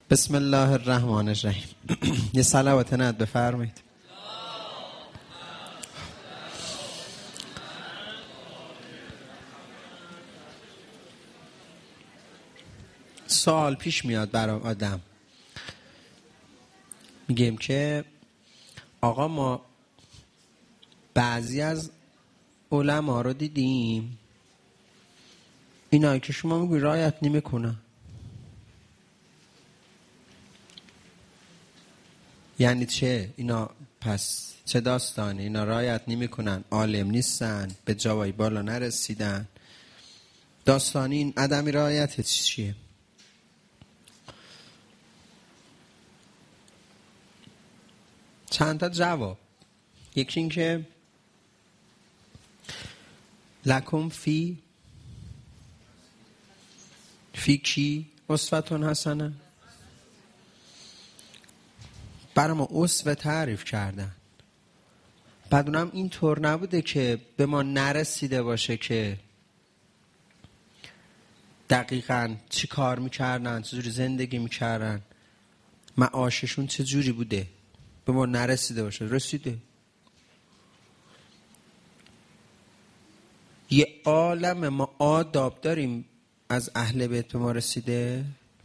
بسم الله الرحمن الرحیم. یه صلوات ند بفرمایید. سوال پیش میاد برای آدم، میگیم که آقا ما بعضی از علما رو دیدیم اینایی که شما میگوی رعایت نمیکنن. یعنی چه؟ اینا پس چه داستانی؟ اینا رعایت نمیکنن، عالم نیستن، به جوای بالا نرسیدن. داستانی این عدم رعایت چیه؟ چند تا جواب. یکی این که لکم فی کی اسوة حسنه، برای ما اسوه تعریف کردن. بعد اونم اینطور نبوده که به ما نرسیده باشه که دقیقاً چی کار میکردن، چجوری زندگی میکردن، معاششون چجوری بوده، به ما نرسیده باشه. رسیده. یه عالم ما آداب داریم از اهل بیت به ما رسیده.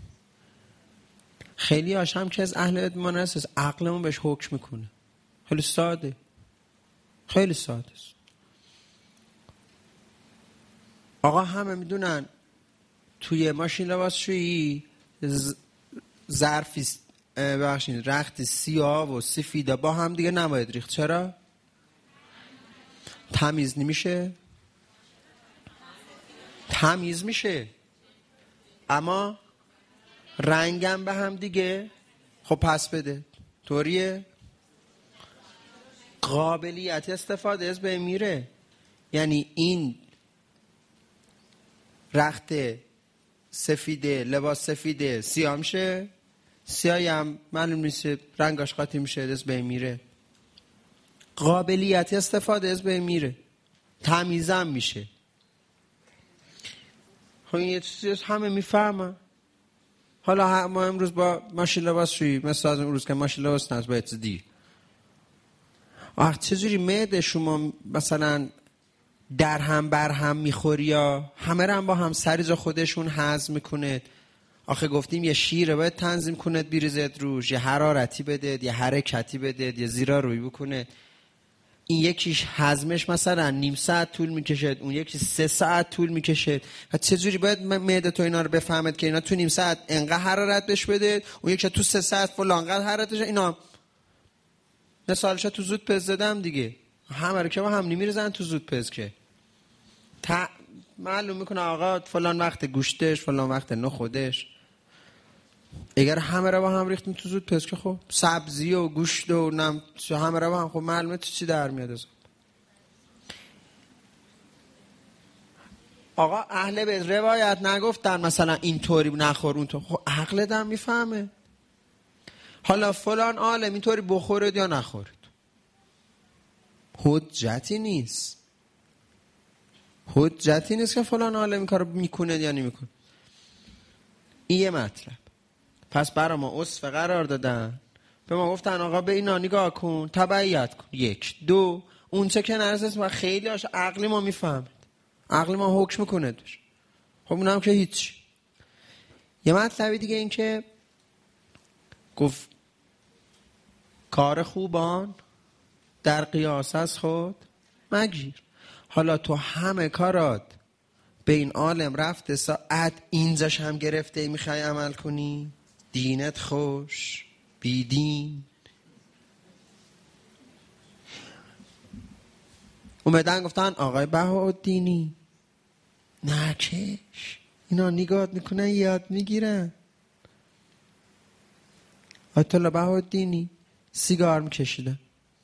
خیلی هاش هم که از اهل بیت به ما نرسیده، عقلمون بهش حکم میکنه. خیلی ساده، خیلی ساده است. آقا همه میدونن توی ماشین لباسشویی ظرفی ببخشید رخت سیاه و سفید با هم دیگه نباید ریخت. چرا؟ تمیز نمیشه. تمیز میشه اما رنگم به هم دیگه خب پس بده. طوریه قابلیت استفاده از به میره. یعنی این رخت سفیده، لباس سفیده سیاه میشه، سیاهی هم معلوم نیست رنگاش قاطی میشه، از به میره. قابلیت استفاده از به میره، تمیزم میشه. خب این یه چیزی همه میفهمن. حالا ما امروز با ماشین لباس شویی مثل از امروز که ماشین لباس نست باید دیر. آخه چجوری معده شما مثلا در هم بر هم میخوری یا همه رو هم با هم سریزا خودشون هضم میکنه؟ آخه گفتیم یه شیر باید تنظیم کنه بیریزد روش، یه حرارتی بده، یه حرکتی بده، یه زیرا روی بکنه. این یکیش هضمش مثلا نیم ساعت طول میکشه، اون یکی 3 ساعت طول میکشه. و چجوری باید معده تو اینا رو بفهمد که اینا تو نیم ساعت انقدر حرارت بهش بده، اون یکی تو 3 ساعت فلان قدر حرارتش. اینا مثالش تو زود پز زدم دیگه. همه رو که با هم نمیریزن تو زود پز که معلوم میکنه آقا فلان وقت گوشتش، فلان وقت نخودش. اگر همه رو با هم ریختیم تو زود پز که خب سبزی و گوشت و همه رو با هم، خب معلومه تو چی در میاد از آقا اهل بیت روایت نگفتن مثلا این طوری نخور اون طور. خب عقلت هم میفهمه. حالا فلان عالم اینطوری بخورید یا نخورید حجتی نیست. حجتی نیست که فلان عالم این کارو میکنه یا نمیکنه. این یه مطلب. پس برای ما اسوه قرار دادن، به ما گفتن آقا به اینا نگاه کن، تبعیت کن. 1 2 اون چه که نرسست و خیلی هاش عقلی ما میفهمید، عقلی ما حکم میکنه دوش. خب اونم که هیچ. یه مطلبی دیگه این که گفت کار خوبان در قیاس از خود مگیر. حالا تو همه کارات به این عالم رفته ساعت اینجاش هم گرفته میخوای عمل کنی؟ دینت خوش بی دین. اومدن گفتن آقای بهاءالدینی نکش، اینا نگات میکنن یاد میگیرن. آیت الله بهاءالدینی سیگار میکشیدن.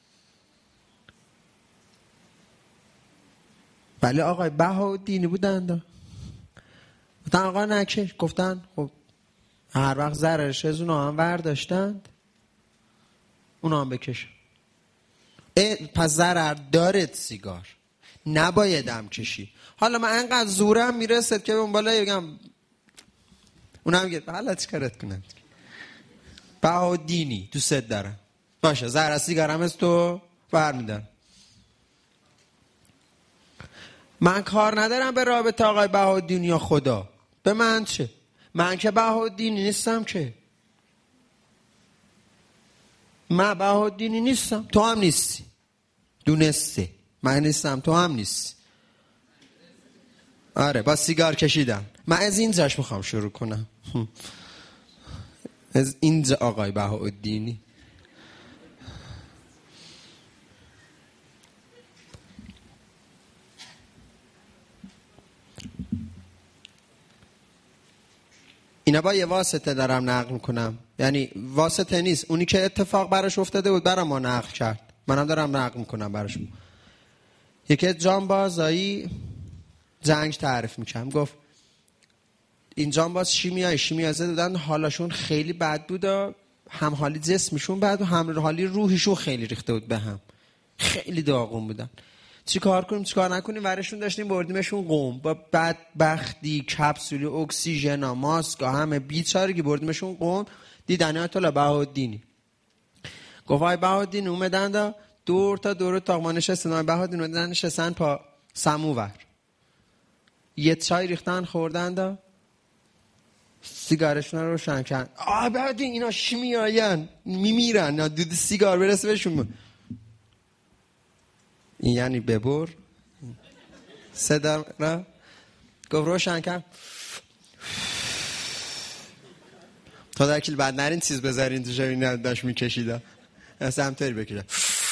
بله آقای بهاءالدینی بودن. گفتن آقا نکش. گفتن خب هر وقت ضررش از اونا هم برداشتند اونا هم بکشن. پس ضرر دارد سیگار، نبایدم کشی. حالا من انقدر زورم میرسد که اون بالا بگم اونم میگه حالا چیکارت کنم. بهادینی دوست دارم. باشه ذره سیگارم از تو برمیدارم. من کار ندارم به رابطه آقای بهادینی یا خدا. به من چه؟ من که بهادینی نیستم که. من بهادینی نیستم، تو هم نیستی. دونسته من نیستم، تو هم نیستی. آره با سیگار کشیدم. من از اینجاش میخوام شروع کنم. از اینجا آقای بهادینی. اینا با یه واسطه دارم نقل میکنم، یعنی واسطه نیست، اونی که اتفاق براش افتاده بود برای ما نقل کرد، منم دارم نقل میکنم براش. یکی جانبازایی جنگ تعریف میکنم، گفت این جانباز شیمیایی دادن، حالشون خیلی بد بود، هم حالی جسمشون بد و هم حالی روحشون خیلی ریخته بود به هم، خیلی داغون بودن. چی کار کنیم چی کار نکنیم، ورشون داشتیم بردیمشون قم، با بدبختی کپسول اکسیژن ها ماسک ها همه بیچارگی بردیمشون قم. دیدن آیت الله بهادینی، گفت آقای بهادینی اومدن دا دور تا دور تاقما نشستن، آقای بهادینی اومدن نشستن پا سموور، یه چای ریختن خوردن دا سیگارشون رو روشن کردن. آقای بهادینی اینا شیمیایین میمیرن، دود سیگار برسه بهشون. این یعنی ببر صدا را گفت روشن کرد تا در کل بعد نرین چیز بذارین تو شوین داشت میکشیده اصلا همطوری بکشه.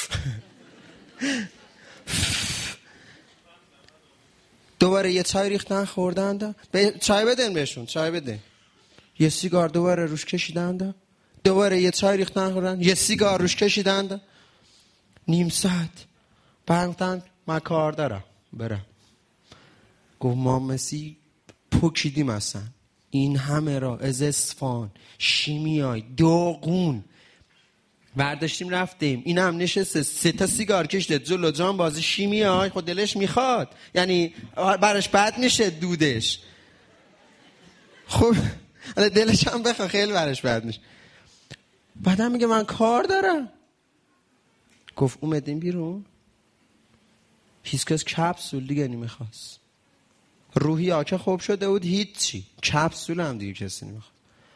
دوباره یه چای ریختن خوردن، چای بدن بهشون، چای بدن، یه سیگار دوباره روش کشیدن، دوباره یه چای ریختن خوردن، یه سیگار روش کشیدن، نیم ساعت برمتن من کار دارم برم. گفت ما مسی پوکیدیم اصلا این همه را از اصفهان شیمیایی داغون برداشتیم رفتیم، این هم نشسته 3 تا سیگار کشیده جلو جانباز شیمیایی، خود دلش میخواد، یعنی براش بد میشه دودش، خب دلش هم بخواد خیلی براش بد میشه. بعدم میگه من کار دارم. گفت اومدیم بیرون هیچ کس کپسول دیگه نمیخواست، روحی ها که خوب شده بود هیچی، کپسول هم دیگه کسی نمیخواست.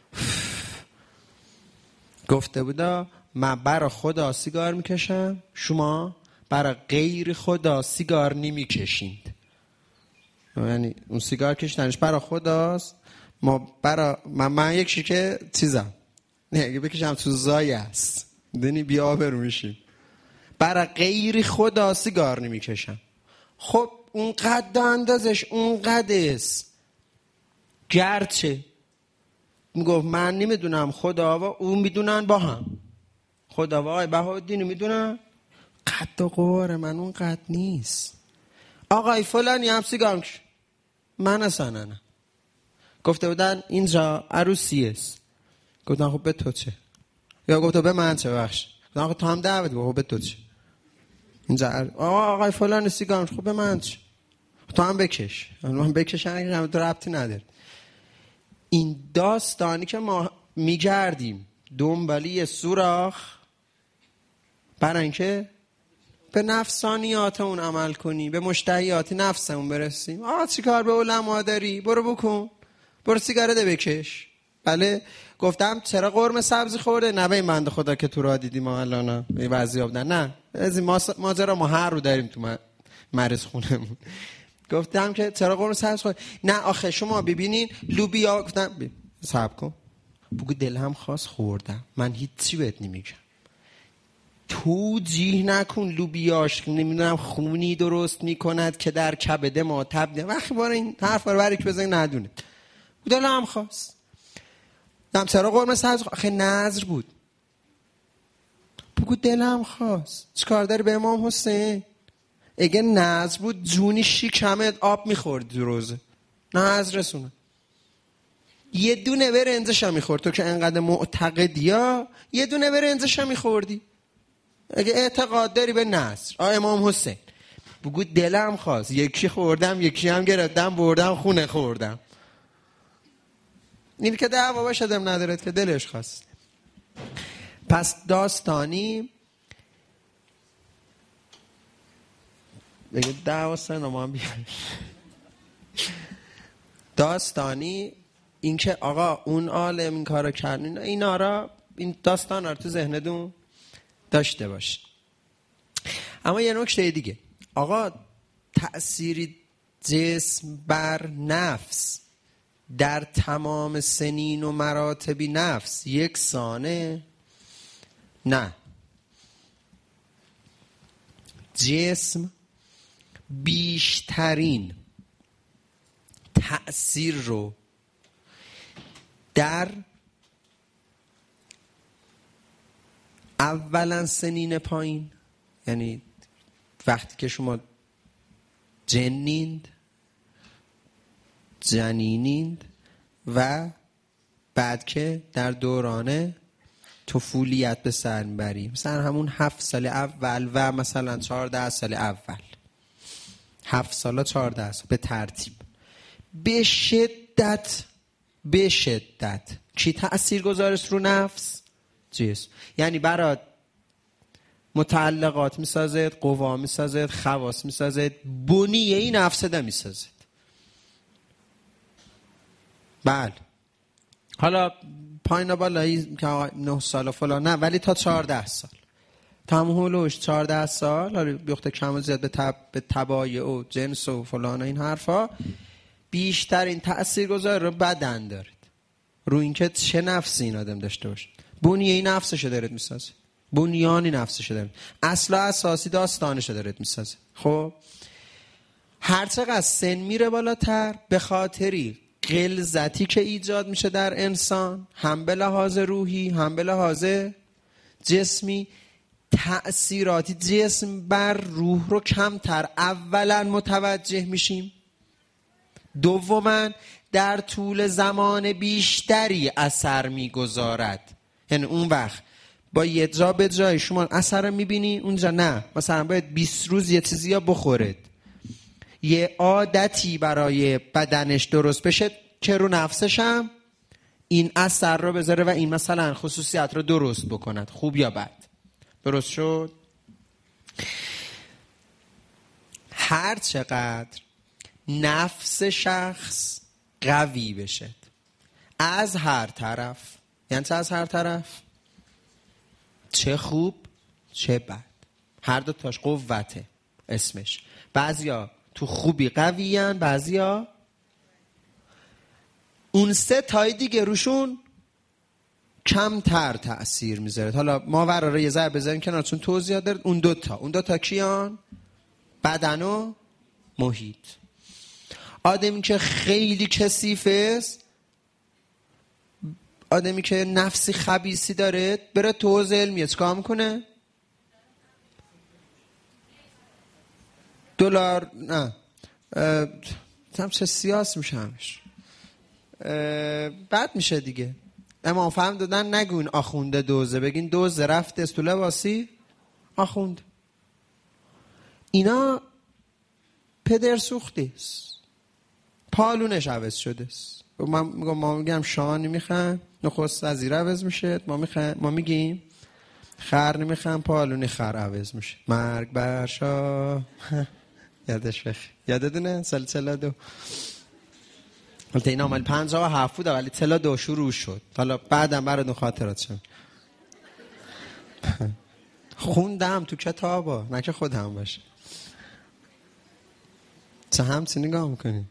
گفته بودا من برای خدا سیگار میکشم، شما برای غیر خدا سیگار نمیکشید، یعنی اون سیگار کشیدنش برای خداست، ما برای من یک شیکه چیزم نه اگه بکشم تو زای است دنی بیا برو میشیم، برای غیر خدا سیگار نمیکشم. خب اون قد اندازش اون قد است، گرچه میگفت من نمیدونم خدا و اون میدونن با هم، خدا و آقای بهادینی میدونن قد و قوار من اون قد نیست. آقای فلانی هم سیگار میکشه، من اصلا نه. گفته بودن اینجا عروسی است، گفتن خب به تو چه، یا گفته به من چه بخش، گفتن خب تو هم دعوت خب به تو چه، اینجا آقای فلانی سیگار میکشه، خب به من چه، تو هم بکش، من بکشن اگه هم تو ربطی نداره. این داستانی که ما میگردیم دنبالی سوراخ برای اینکه به نفسانیاتمون عمل کنیم، به مشتهیات نفسمون برسیم. چی کار به علما داری؟ برو بکن، برو سیگارت بکش. بله گفتم چرا قرمه سبزی خورده؟ نه به بنده خدا که تو را دیدیم الان وضعیت بودن، نه از این ماجرا ما هر رو داریم تو مریض خونمون. گفتم که چرا قرمه سبزی خورده؟ نه آخه شما ببینین لوبیا، گفتم صبر کن بگو دلم خواست خوردم، من هیچی بهت نمیگم، توجیه نکن لوبیاش نمیدونم خونی درست میکند که در کبد ما تبدیل، وقتی بار این حرف رو برای که بزنی ندونه. دلم خواست دم چرا قرمه سبزی خورده؟ آخه نظر بود. بگو دلم خواست، چیکار داری به امام حسین؟ اگه نظر بود جونی شکمت آب میخورد دو روزه، نظر رسونه یه دونه برنجش هم میخورد، تو که انقدر معتقدی ها یه دونه برنجش هم میخوردی اگه اعتقاد داری به نظر. امام حسین بگو دلم خواست، یکی خوردم یکی هم گرفتم بردم خونه خوردم، این که دعوا باشدم ندارد که دلش خواست. پس داستانی بگه 10 سن ما هم بیاریم. داستانی این که آقا اون عالم این کارو کرد، اینا را، این داستان رو تو ذهنتون داشته باش. اما یه نکته دیگه، آقا تأثیر جسم بر نفس در تمام سنین و مراتب نفس یکسانه؟ نه. جسم بیشترین تأثیر رو در اولا سنین پایین، یعنی وقتی که شما جنینید و بعد که در دوران طفولیت به سر میبریم، مثلا همون 7 سال اول و مثلا 14 سال اول، 7 سال 14 سال به ترتیب به شدت کی تأثیر گذارست رو نفس؟ جسم. یعنی برات متعلقات میسازد، قوا میسازد، خواص میسازد، بنیه این نفس ده میسازد. بله. حالا پایین بالایی که 9 سال و فلان نه، ولی تا 14 سال، تا همون هولوش 14 سال، حالا بیخته کم و زیاد به تبایع و جنس و فلان و این حرفا، بیشترین تأثیر گذار رو بدن دارد رو اینکه چه نفسی این آدم داشته باشه. بنیه نفسشو دارد میسازه، بنیانی نفسشو دارد، اصلا اساسی داستانشو دارد میسازه. خب هر چقدر سن میره بالاتر، به خاطری غلظتی که ایجاد میشه در انسان، هم به لحاظ روحی هم به لحاظ جسمی، تأثیراتی جسم بر روح رو کمتر اولا متوجه میشیم، دوما در طول زمان بیشتری اثر میگذارد. یعنی اون وقت با یه جا به جای شما اثر میبینی، اونجا نه. مثلا باید 20 روز یه چیزی ها بخورد، یه عادتی برای بدنش درست بشه که رو نفسش هم این اثر رو بذاره و این مثلا خصوصیت رو درست بکند، خوب یا بد. درست شد؟ هر چقدر نفس شخص قوی بشه از هر طرف، یعنی چه از هر طرف؟ چه خوب چه بد، هر دو تاش قوته اسمش. بعضیا تو خوبی قویان، بعضیا اون 3 تای دیگه روشون کمتر تأثیر میذاره. حالا ما قراره یه ذره بذاریم کنار چون توضیحات داره. اون دوتا کیان؟ بدن و محیط. آدمی که خیلی کثیفه است، آدمی که نفسی خبیثی داره، بره تو حوزه علمیه چیکار میکنه؟ دلار نه چه سیاس میشه همش، بد میشه دیگه. امام فهم دادن نگوین آخونده دوزه، بگین دوزه رفته است تو لباسی آخوند. اینا پدر سوختی است، پالونش عوض شده است. ما میگم شاه نمیخوان، نخست وزیر عوض میشه، ما میگیم خر نمیخوان، پالونی خر عوض میشه. مرگ بر شاه. یادش بخیر، یادتونه سال 42 البته این عمل 57 بود ولی 42 شروع شد. حالا بعدم براتون خاطرات شد خوندم تو کتابا، نه که خودم باشه. چه همچی نگاه میکنی؟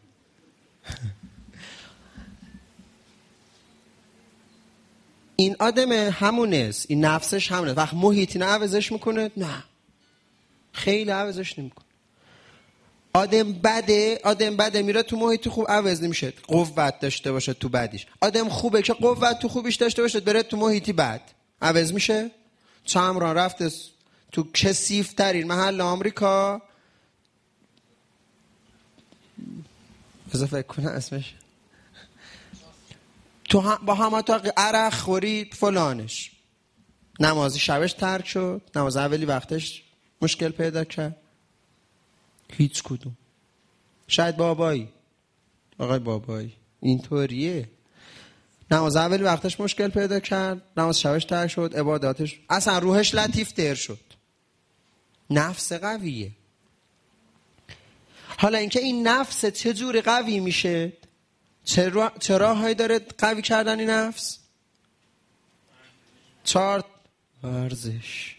این آدم همونست، این نفسش همونه. وقت محیطی نه عوضش میکنه؟ نه، خیلی عوضش نمیکنه. آدم بده میره تو محیط خوب عوض نمیشه، قوت داشته باشه تو بدیش. آدم خوبه که قوت تو خوبیش داشته باشه، بره تو محیطی بد عوض میشه. چمران رفته تو کثیف‌ترین محل آمریکا، بذار فکر کنم اسمش، تو با همه تا عرق خورید فلانش، نمازی شبش ترک شد، نماز اولی وقتش مشکل پیدا کرد، هیچ کدوم. شاید آقای بابایی اینطوریه. نماز اولی وقتش مشکل پیدا کرد، نماز شبش ترک شد، عباداتش اصلا روحش لطیف تر شد. نفس قویه. حالا اینکه این نفس چجوری قوی میشه، چه راههایی داره قوی کردن این نفس؟ 4 ورزش.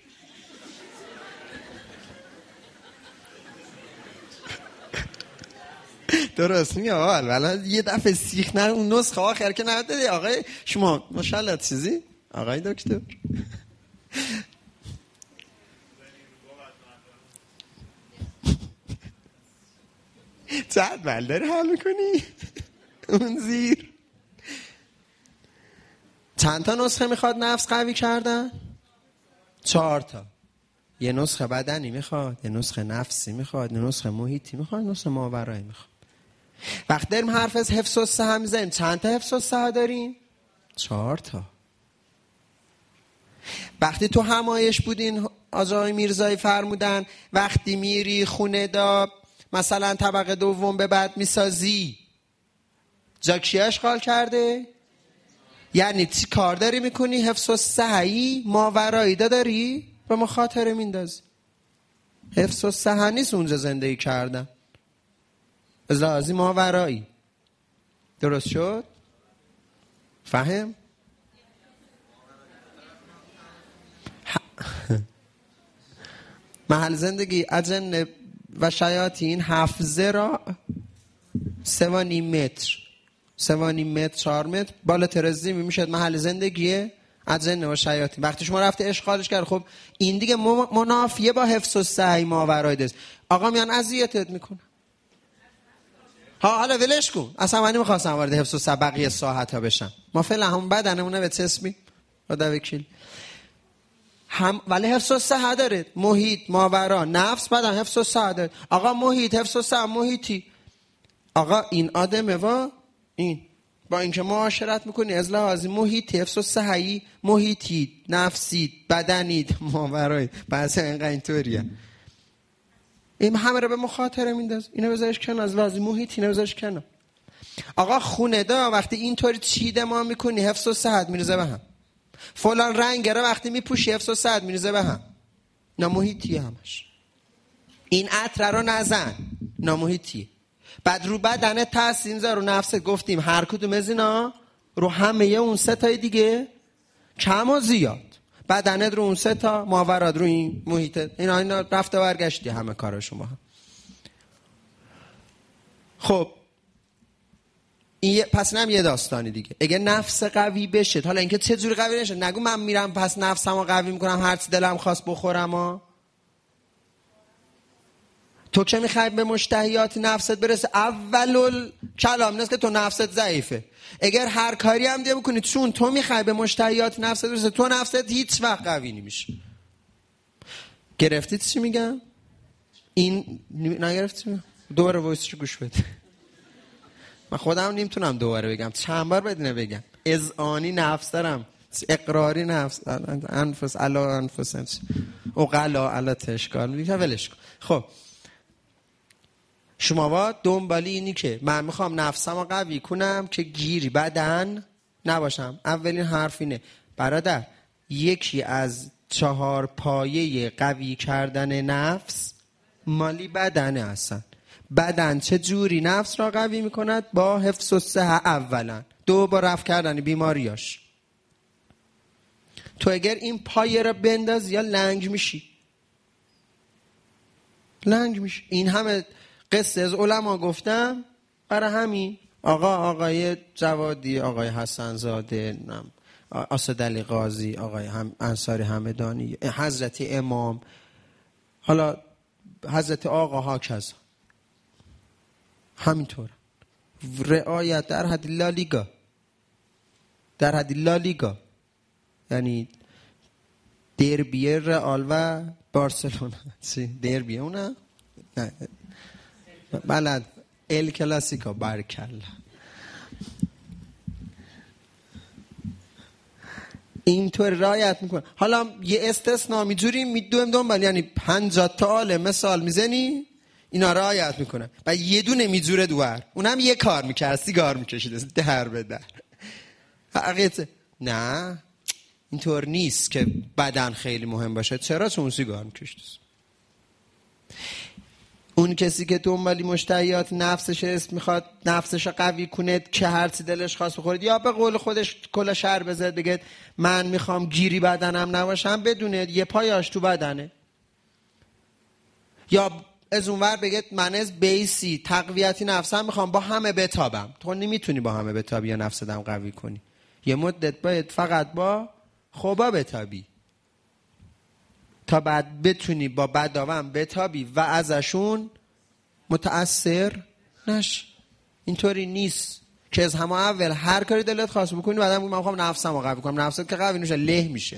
درست میاد. ولی یه دفعه سیخ نه اون نسخه آخر که ندادی آقای شما ماشاءالله چیزی آقای دکتر. جدول داری حل میکنی؟ اون زیر چند تا نسخه میخواد نفس قوی کردن؟ 4 تا. یه نسخه بدنی میخواد، یه نسخه نفسی میخواد، یه نسخه محیطی میخواد، یه نسخه ماورایی میخواد. وقت داریم حرف از حفظ الصحه میزنیم، چند تا حفظ الصحه داریم؟ 4 تا. وقتی تو همایش بودین آقای میرزایی فرمودن وقتی میری خونه دا مثلا طبقه دوم به بعد میسازی، جا کی اشغال کرده؟ یعنی چی کار داری میکنی؟ حفظ الصحه‌ای ماورایی داری؟ به مخاطره میندازی. حفظ الصحه نیست اونجا زندگی کردن، ازلازی ماورایی. درست شد؟ فهم؟ محل زندگی اجن و شیاطین حفظه را 3.5 متر 4 متر بالا ترزی میشد محل زندگی اجن و شیاطین. وقتی شما رفته اشغالش کرد، خب این دیگه منافیه با حفظ الصحه ماورایی دست. آقا میان اذیتت میکنه. حالا ولش کن، اصلا من نمیخواستم وارد حفظ الصحه بقیه ساعت ها بشم. ما فعلا هم بدنمونه به چسبی خدا وکیل هم، ولی حفظ الصحه داره. محیط ماورا نفس بدن حفظ الصحه داره. آقا محیط حفظ الصحه محیطی. آقا این آدمه و این با اینکه معاشرت میکنی از لحاظ محیطی حفظ الصحه‌ای محیطی نفسی بدنی ماورایی بحث اینقدر اینطوریه. این همه رو به مخاطره مینداز. اینو بذارش کنار، از لحاظ محیطی اینو بذارش کنار. آقا خونه دا وقتی اینطوری چیده ما میکنی حفظ الصحه میریزه به هم. فلان رنگ رو وقتی میپوشی حفظ الصحه میریزه به هم. نامحیطیه همش. این عطر رو نزن، نامحیطیه. بعد رو بدنه تاثیر میذاره، رو نفست. گفتیم هر کدوم از اینا رو همه اون 3 تای دیگه کم و زیاد. بدنت رو اون 3 تا، ماورات رو این محیط، اینا رفته برگشتی همه کارا شما. خب این پس اینم یه داستانی دیگه. اگه نفس قوی بشه، حالا اینکه چه جوری قوی نشه، نگو من میرم پس نفسمو قوی میکنم هر چی دلم خواست بخورم. تو که میخوای به مشتهیات نفست برسه، اول کلام نیست که تو نفست ضعیفه. اگر هر کاری هم دیگه بکنی چون تو میخوای به مشتهیات نفست برسه، تو نفست هیچ وقت قوی نمیشه. گرفتید چی میگم؟ این نگرفتید؟ دوباره وایسشو گوش بده. من خودم نمیتونم دوباره بگم، چند بار بدونه بگم. اذعانی نفس دارم، اقراری نفس، انفس علا انفس اقلا علا تشکال میگه ولش کن. خب شما با دنبالی اینی که من میخوام نفسمو قوی کنم که گیری بدن نباشم. اولین حرف اینه برادر، یکی از 4 پایه قوی کردن نفس مالی بدنه. هستن بدن چه جوری نفس را قوی میکند؟ با حفظ الصحه اولا، 2 با رفع کردن بیماریاش. تو اگر این پایه را بندازی یا لنگ میشی. این همه قصه از علما گفتم برای همین. آقای جوادی، آقای حسن زاده، اسدعلی قاضی، آقای انصاری همدانی، حضرت امام، حالا حضرت آقا ها کذا همینطور رعایت در حد لالیگا، یعنی دربی رئال و بارسلونا. دربی اونه؟ نه بلد ال کلاسیکو. بارکالله. اینطور رعایت میکنه. حالا یه استثناء میجوری میدوم دنبال، یعنی 50 تا عالم مثال میزنی اینا رعایت میکنه و یه دونه میجوره دوار، اونم یه کار میکرد، سیگار میکشید در به در. نه اینطور نیست که بدن خیلی مهم باشه. چرا؟ چون سیگار میکشید. اون کسی که دنبالی مشتهیات نفسش است، میخواد نفسش قوی کنه که هر چی دلش خواست بخورید، یا به قول خودش کلا شر بزد بگه من میخوام گیری بدنم نباشم، بدونه یه پایاش تو بدنه. یا از اونور بگه من از بیسی تقویتی نفسم میخوام با همه بتابم. تو نمیتونی با همه بتابی یا نفس دم قوی کنی. یه مدت باید فقط با خوبا بتابی تا بعد بتونی با بداوم بتابی و ازشون متأثر نشی. اینطوری نیست که از همه اول هر کاری دلت خواست بکنی بعدم من میخوام نفسمو قوی کنم. نفست که قوی نشه له میشه.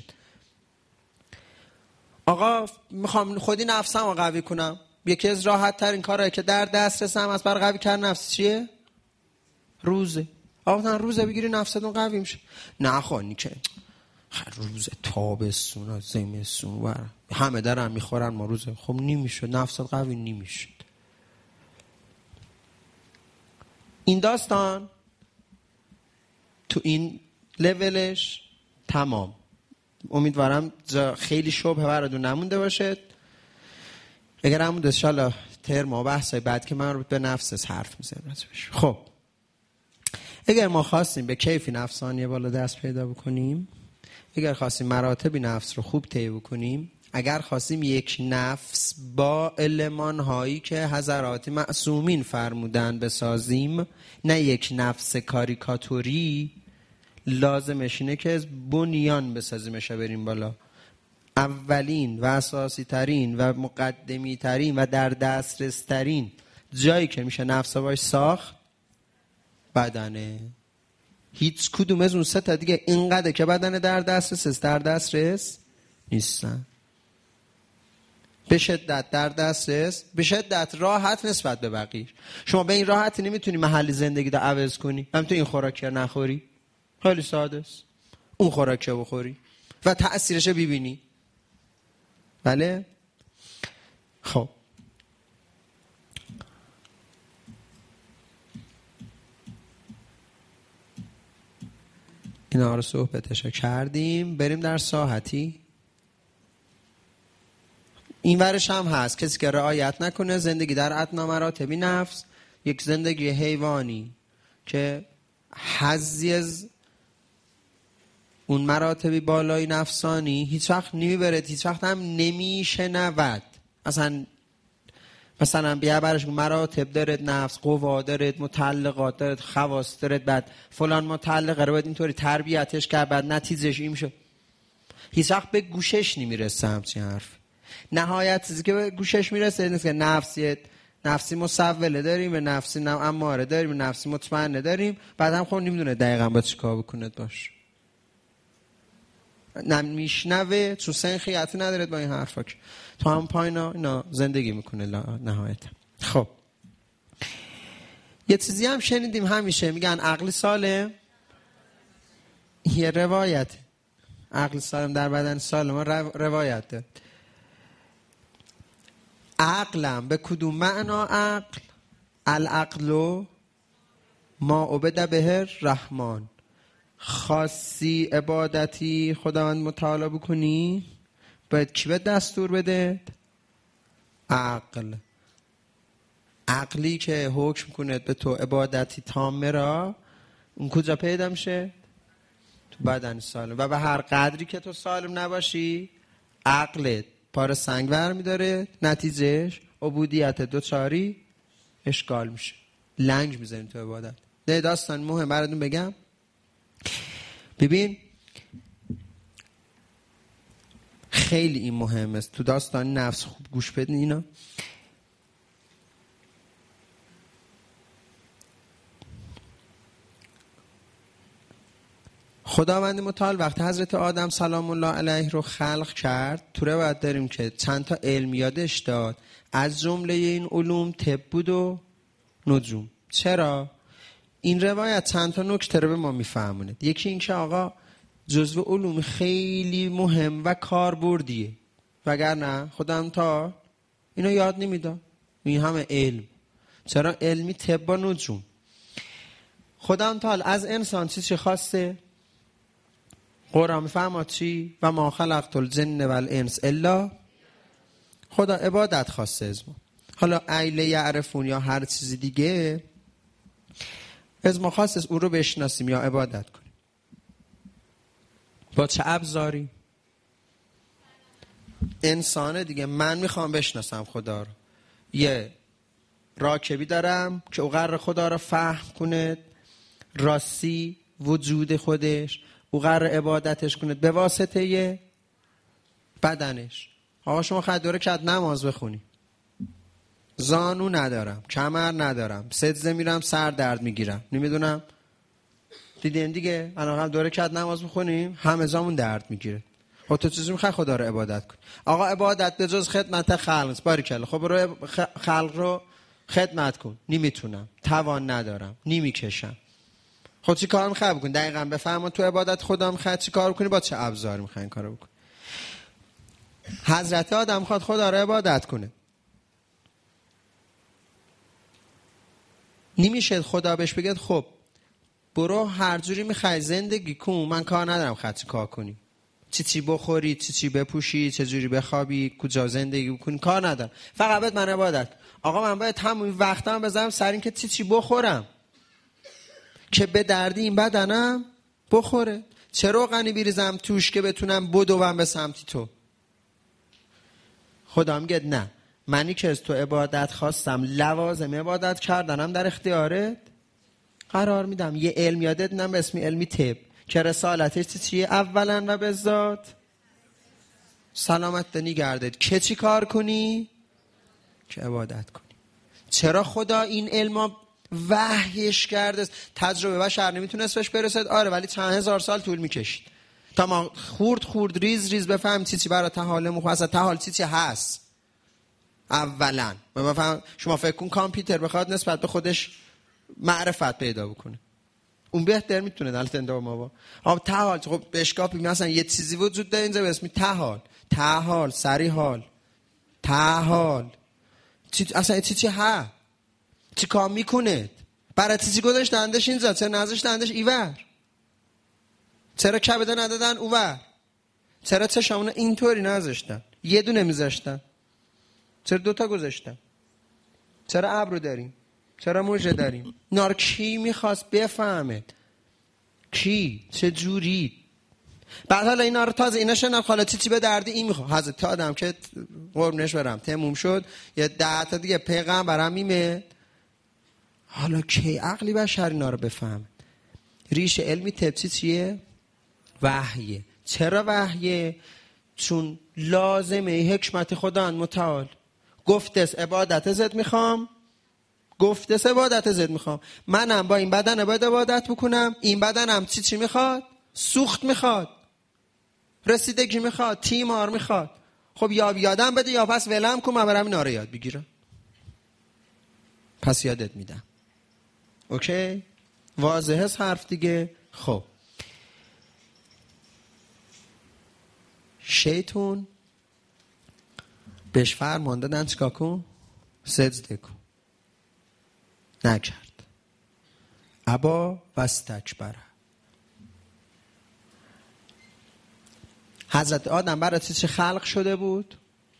آقا میخوام خودی نفسمو قوی کنم، یکی از راحت ترین کارهایی که در دسترسم از بر قوی کردن نفس چیه؟ روزه. آقا روزه بگیری نفستون قوی میشه. نه خونی که روز تابستون زمستون همه دارن میخورن ما روزه. خب نمیشه، نفست قوی نمیشه. این داستان تو این لولش تمام. امیدوارم خیلی شبه براتون نمونده باشه. اگر همون انشالله ترم و بحثای بعد که من رو به نفس حرف میزنم. خب اگر ما خواستیم به کیفی نفسانی بالا دست پیدا بکنیم، اگر خواستیم مراتب نفس رو خوب طی بکنیم، اگر خواستیم یک نفس با المان‌هایی که حضرات معصومین فرمودن بسازیم، نه یک نفس کاریکاتوری، لازمش اینه که از بنیان بسازیمش بریم بالا. اولین و اساسی ترین و مقدمی ترین و در دسترس ترین جایی که میشه نفس باش ساخت بدنه. هیچ کدوم از اون سه تا دیگه اینقدر که بدن در دسترس نیستن. به شدت در دسترس، به شدت راحت نسبت به بقیه. شما به این راحتی نمیتونی محل زندگی رو عوض کنی. همینطور این خوراکی رو نخوری، خیلی ساده است. اون خوراکی رو بخوری و تأثیرش رو ببینی. بله؟ خب اینا رو صحبتش کردیم. بریم در ساحتی. این ورش هم هست کسی که رعایت نکنه زندگی در ادنا مراتب نفس، یک زندگی حیوانی که حظی از اون مراتبی بالای نفسانی هیچ وقت نمیبرد، هیچ وقت هم نمیشنود. مثلا بیا برش مراتب دارد نفس، قوا دارد، متعلقات دارد، خواص دارد، بعد فلان متعلقه رو باید اینطوری تربیتش کرد، بعد نتیجهش این میشه. هیچ وقت به گوشش نمیرسه همچین حرف. نهایت چیزی که به گوشش میرسه اینه که نفسی مسوله داریم و نفسی اماره داریم و نفسی مطمئنه داریم، بعد هم خود نمیدونه دقیقا با چی کار بکنه باش. نمیشنوه چون سنخیتی ندارد با این حرفا که تو هم پایینا اینا زندگی میکنه نهایت. خب یه چیزی هم شنیدیم همیشه میگن عقل سالم یه روایت، عقل سالم در بدن سالم روایت داره. عقلم به کدوم معنا عقل؟ العقل ما عبد به الرحمن. خاصی عبادتی خداوند متعال بکنی باید کی به دستور بده؟ عقل. عقلی که حکم کنه به تو عبادتی تامه را، اون کجا پیدا میشه؟ تو بدن سالم. و به هر قدری که تو سالم نباشی عقلت پار سنگ برمی داره، نتیجهش عبودیت دوچاری اشکال میشه، لنگ میزنی تو عبادت. نه داستان مهم براتون بگم. ببین خیلی این مهم است تو داستان نفس، خوب گوش بدین اینا. خداوند متعال وقتی حضرت آدم سلام الله علیه رو خلق کرد، تو روایت داریم که چند تا علم یادش داد، از جمله این علوم طب بود و نجوم. چرا؟ این روایت چند تا نکته رو به ما میفهمونه. یکی این که آقا جزو علوم خیلی مهم و کاربردیه، وگرنه خودم تا اینو یاد نمیداد. این همه علم، چرا علمی طب و نجوم. خداوند تعالی از انسان چی خواسته؟ قرآن میفهمد چی؟ و ما خلقت الجن و الانس الا، خدا عبادت خواسته از ما. حالا ایل یعرفون یا هر چیزی دیگه از ما خواسته او رو بشناسیم یا عبادت کنیم. با چه ابزاری؟ انسانه دیگه. من میخوام بشناسم خدا رو. یه راکبی دارم که او قرار خدا رو فهم کنه، راستی وجود خودش، او قرار عبادتش کنه به واسطه بدنش. آقا شما خواهد دوره که نماز بخونی، زانو ندارم، کمر ندارم، سجده میرم سر درد میگیرم، نمیدونم دیدین دیگه الان دوره که نماز بخونیم همه زامون درد میگیره. خب تو چیزی میخوای خدا رو عبادت کنی؟ آقا عبادت به جز خدمت خلق است. باریکلا. خب برو خلق رو خدمت کن. نمیتونم، توان ندارم، نمیکشم. خب چی کار میخوای بکنی؟ دقیقاً بفهم تو عبادت خدا میخوای چی کار بکنی، با چه ابزاری میخوای این کارو بکنی. حضرت آدم میخواد خدا رو عبادت کنه، نمیشه خدا بهش بگه خب برو هر جوری میخوای زندگی کن، من کار ندارم خواهد چی کار کنی، چی بخوری، چی بپوشی، چه جوری بخوابی، کجا زندگی کنی، کار ندارم، فقط باید من عبادت. آقا من باید تمام وقتم بذارم سر این که چی بخورم که به دردی این بدنم بخوره، چه روغنی بریزم توش که بتونم بدوم به سمتی تو. خدا میگه نه، منی که از تو عبادت خواستم، لوازم عبادت کردنم در اختیارت قرار میدم. یه علم یادت نم به اسم علمی طب که رسالتش چیه؟ اولا و به ذات سلامت دنی گردد که چی کار کنی؟ که عبادت کنی. چرا خدا این علم وحیش کرده؟ تجربه بشر نمیتونست بهش برسد. آره، ولی چند هزار سال طول میکشید تا ما خورد ریز بفهم چی برای تحال مختصر تحال چی هست. اولا بفهم. شما فکر کن کامپیوتر بخواد نسبت به خودش معرفت پیدا بکنه، اون بهتر میتونه دلت اندام ما با تحال. خب بشکاپی مثلا یه چیزی وجود داره اینجا به اسم تحال سری حال تحال اصلا چی ها چی کار میکنه؟ برای چیزی گذاشتندش اینجا، چرا نذاشتندش ایور؟ چرا کبده ندادن اوور؟ چرا چشامونو اینطوری نذاشتن؟ یه دونه میذاشتن، چرا دوتا گذاشتن؟ چرا ابرو داریم؟ چرا موجه داریم؟ اینا رو کی میخواست بفهمه؟ کی؟ چه جوری؟ بعد حالا اینا رو تازه اینا شنم حالا چی به دردی این میخواد. حضرت آدم که قربونش برم تموم شد، یه 10 تا دیگه پیغمبرم میمه. حالا کی عقلی بشر اینا رو بفهم؟ ریشه علمی تبسی چیه؟ وحیه. چرا وحیه؟ چون لازمه حکمت خدا متعال گفتس عبادت ازت میخوام، گفتس عبادت ازت میخوام. منم با این بدن باید عبادت بکنم. این بدنم چی میخواد؟ سوخت میخواد، رسیدگی میخواد، تیمار میخواد. خب یا یادم بده یا پس ولم کن من برم اینا رو یاد بگیرم. پس یادت میدم. اوکی؟ واضحه است حرف دیگه. خب شیطون بهش فرمان دادن چیکار کن؟ سجده کن. نکرد. ابا و استکبر. حضرت آدم برای چه خلق شده بود؟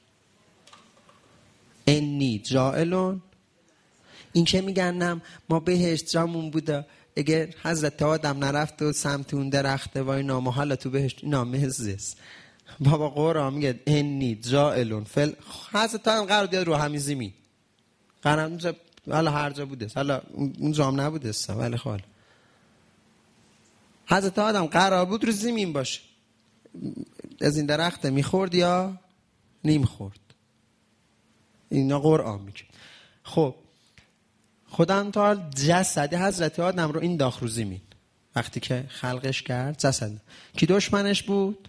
انی جائلون. این که میگنم ما بهشت جامون بوده، اگر حضرت آدم نرفت و سمت اون درخته و اینا ما حالا تو بهشت اینا مزز. بابا قرآن میگه انی جائلون حضرت آدم قرار دید رو همین زمین، قرار اونجا حالا هر جا بوده، حالا اونجا هم نبوده ولی خال حضرت آدم قرار بود رو زمین باشه. از این درخت میخورد یا نمیخورد؟ اینا قرآن میگه. خب خدا تعالی جسد حضرت آدم رو این داخل رو زمین وقتی که خلقش کرد. جسد کی دشمنش بود؟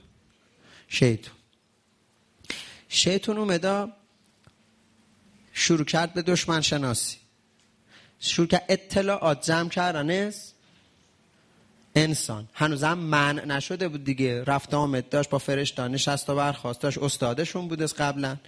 شیطون اومد شروع کرد به دشمن شناسی، شروع کرد اطلاعات جمع کردن از انسان. هنوزم منع نشده بود دیگه، رفت آمد داشت با فرشتان، نشست و برخاست داشت، استادشون بود از قبلا.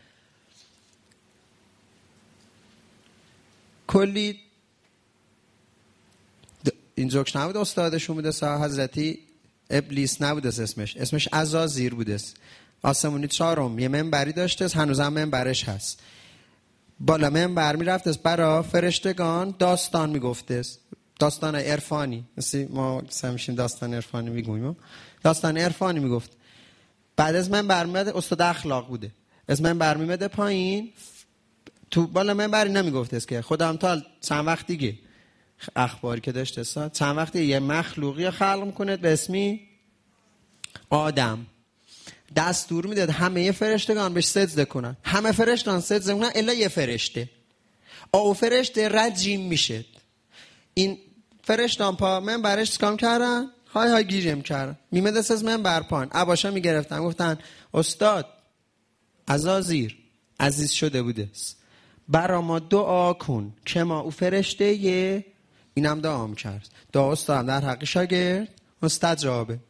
کلی این جوکش نبود استادشون بود حضرتی ابلیس نبوده اسمش عزازیر بوده. آسمونی 4 یه منبری داشته، هنوزم منبرش هست. بالا منبر میرفته برا فرشتگان داستان میگفته، داستان عرفانی، مثل ما میشیم داستان عرفانی میگویم، داستان عرفانی میگفت. بعد از منبر میاد استاد اخلاق بوده، از منبر میاد پایین، تو بالا منبری نمیگفته که خودم تا چند وقت دیگه اخباری که داشته چند وقتی یه مخلوقی خلق میکنه به اسمی آدم، دستور میداد همه فرشتگان بهش سجده کنن، همه فرشتگان سجده کنن الا یه فرشته. او فرشته رجیم میشه. این فرشتان پا منبرش چیکار کردن؟ های گیریم کردن. میمدست از منبر پایین عباشا میگرفتن، گفتن استاد عزازیر عزیز شده بوده، برا ما دعا کن که ما او فرشته یه. اینم دعا میکرد. دعا استاد در حق شاگرد مستجابه.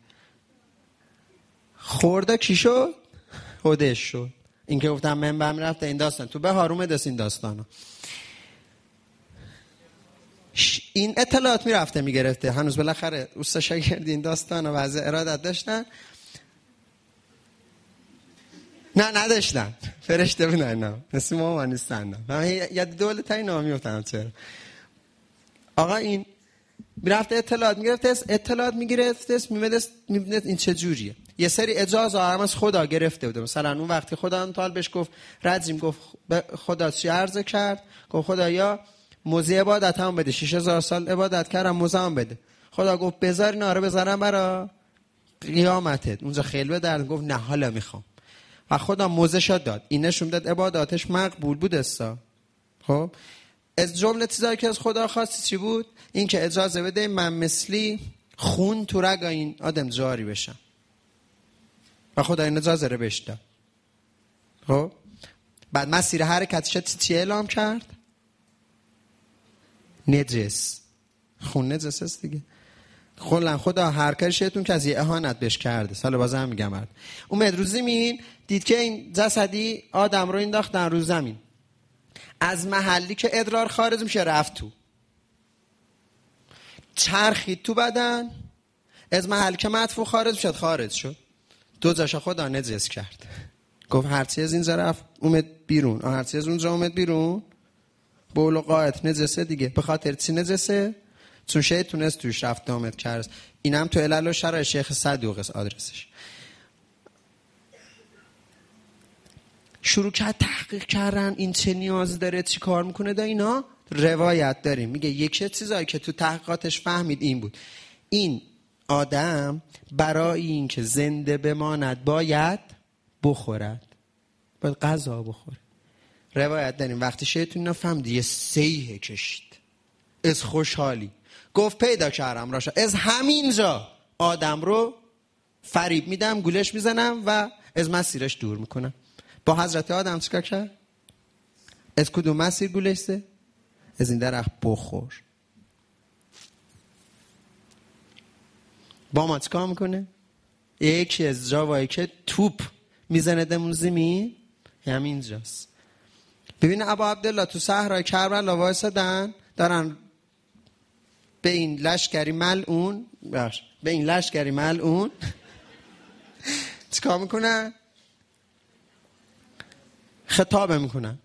خورده کی شد؟ خودش شد. این که گفتم منبر میرفته این داستان تو به هارومه دست این داستانو. این اطلاعات میرفته میگرفته. هنوز بالاخره اوستا شاگردی این داستانو وضع ارادت داشتن؟ نه نداشتن. فرشته بودن نه. مثل ما نیستن. من یه دولت اینا میافتم چرا. آقا این میرفته اطلاعات میگرفته میبینه این چه جوریه. یه سری اجازه هم از خدا گرفته بوده. مثلا اون وقتی خدا تعالی بهش گفت رجیم، گفت خدا چی عرض کرد؟ گفت خدایا موزه عبادت هم بده، 6000 سال عبادت کردم موزه هم بده. خدا گفت بذار اینا رو بذارم برای قیامتت. اونجا خیلی به درد گفت نه حالا میخوام. و خدا موزه شد داد. این نشون داد عباداتش مقبول بود استا. خب از جمله چیزایی که از خدا خواستی چی بود؟ این که اجازه بده من مثلی خون تو رگا این آدم جاری بشم. و خدا این اجازه رو بهش داد. خب بعد مسیر حرکتش چی اعلام کرد؟ نجس. خون نجس است دیگه. خدا هر کاری شیطون که از یه اهانت بهش کرده. سال بازم میگم مرد. اومد رو زمین دید که این جسدی آدم رو انداختن رو زمین. از محلی که ادرار خارج میشه رفت تو. چرخید تو بدن. از محلی که مدفوع خارج شد. دو جاشا خدا نجس کرد. گفت هرچی از اینجا رفت اومد بیرون. هرچی از اونجا اومد بیرون. بول و قایت نجسه دیگه. به خاطر چی نجسه؟ چون شیطون است توش رفت آمد کرد. اینم تو علل و شرح شیخ صدوق است آدرسش. شروع کرد تحقیق کردن این چه نیاز داره، چی کار میکنه. دا اینا روایت داریم. میگه یک چیزایی که تو تحقیقاتش فهمید این بود. این آدم برای این که زنده بماند باید بخورد. باید غذا بخوره. روایت داریم وقتی شیطون اینا فهمید یه سیه کشید. از خوشحالی. گفت پیدا کردم راشا. از همینجا آدم رو فریب میدم، گولش میزنم و از مسیرش دور میکنم. با حضرت آدم چیکار کرد؟ از کدوم مسیر گولش زد؟ از این درخت بخور. با ما چیکار میکنه؟ یکی از جاوایی که توپ میزنه دمون زمین همینجاست. ببین ابا عبدالله تو صحرای کربلا وایسادن دارن به این لشکری ملعون چیکار میکنن؟ خطابه میکنن.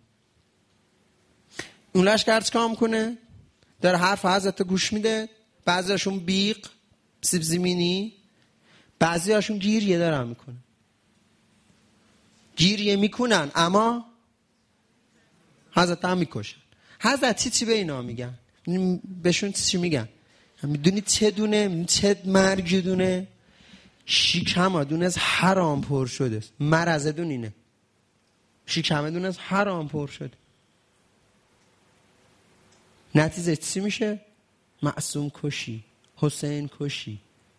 اون لشکر چیکار میکنه؟ داره حرف حضرت گوش میده. بعضیاشون بیق سیب زمینی، بعضیاشون گیریه دارن میکنن. گیریه میکنن اما حضرت هم میکشن. حضرت چی به اینا میگن؟ بهشون چی میگن؟ میدونی چه دونه چه مرگی دونه؟ شیکم دونه از حرام پر شده. مرض دونینه. شیکم دونه از حرام پر شده. نتیجه چی میشه؟ معصوم کشی، حسین کشی.